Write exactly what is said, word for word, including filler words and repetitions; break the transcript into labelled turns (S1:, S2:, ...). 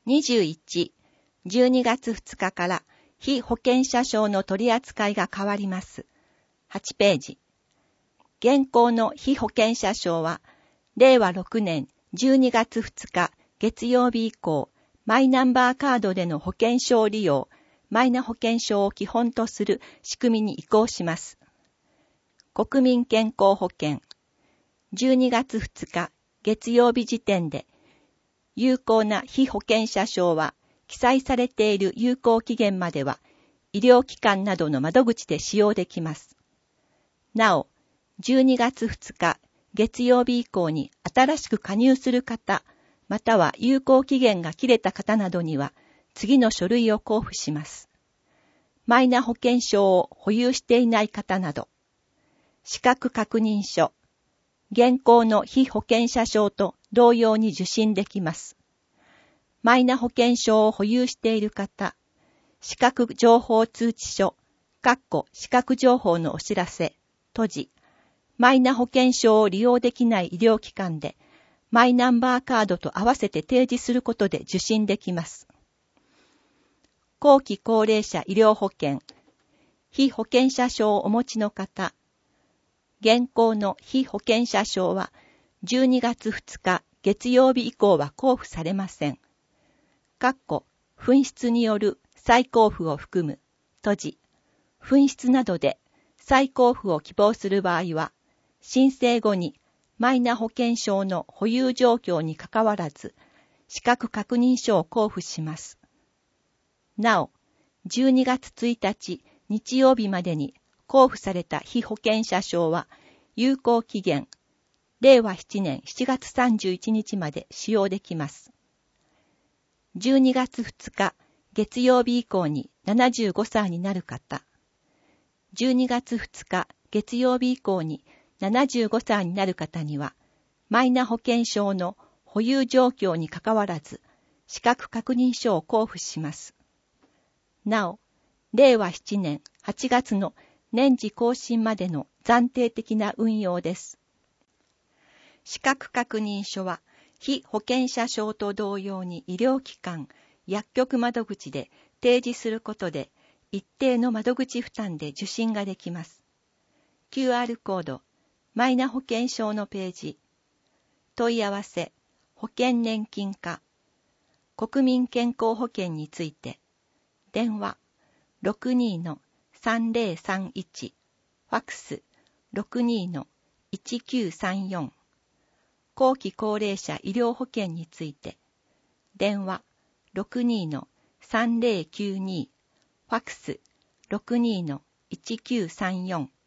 S1: にじゅういち、じゅうにがつふつかから被保険者証の取り扱いが変わります。はちページ。現行の被保険者証は、れいわろくねんじゅうにがつふつか月曜日以降、マイナンバーカードでの保険証利用、マイナ保険証を基本とする仕組みに移行します。国民健康保険。じゅうにがつふつか月曜日時点で、有効な被保険者証は、記載されている有効期限までは、医療機関などの窓口で使用できます。なお、じゅうにがつふつか月曜日以降に新しく加入する方、または有効期限が切れた方などには、次の書類を交付します。マイナ保険証を保有していない方など、資格確認書、現行の被保険者証と同様に受診できます。マイナ保険証を保有している方、資格情報通知書、括弧資格情報のお知らせ、閉じ、マイナ保険証を利用できない医療機関で、マイナンバーカードと合わせて提示することで受診できます。後期高齢者医療保険、被保険者証をお持ちの方、現行の被保険者証はじゅうにがつふつか月曜日以降は交付されません。括弧紛失による再交付を含む、閉じ、紛失などで再交付を希望する場合は、申請後にマイナ保険証の保有状況にかかわらず、資格確認書を交付します。なお、じゅうにがつついたち日曜日までに交付された被保険者証は、有効期限、れいわななねんしちがつさんじゅういちにちまで使用できます。じゅうにがつふつか月曜日以降にななじゅうごさいになる方、じゅうにがつふつか月曜日以降にななじゅうごさいになる方には、マイナ保険証の保有状況にかかわらず、資格確認書を交付します。なお、れいわななねんはちがつの年次更新までの暫定的な運用です。資格確認書は、被保険者証と同様に医療機関、薬局窓口で提示することで、一定の窓口負担で受診ができます。キューアール コード、マイナ保険証のページ、問い合わせ、保険年金課、国民健康保険について、電話 ろくにーのさんぜろさんいち、ファックス ろくにーのいちきゅうさんよん、後期高齢者医療保険について、電話 ろくにーのさんぜろきゅうに、ファックス ろくにーのいちきゅうさんよん、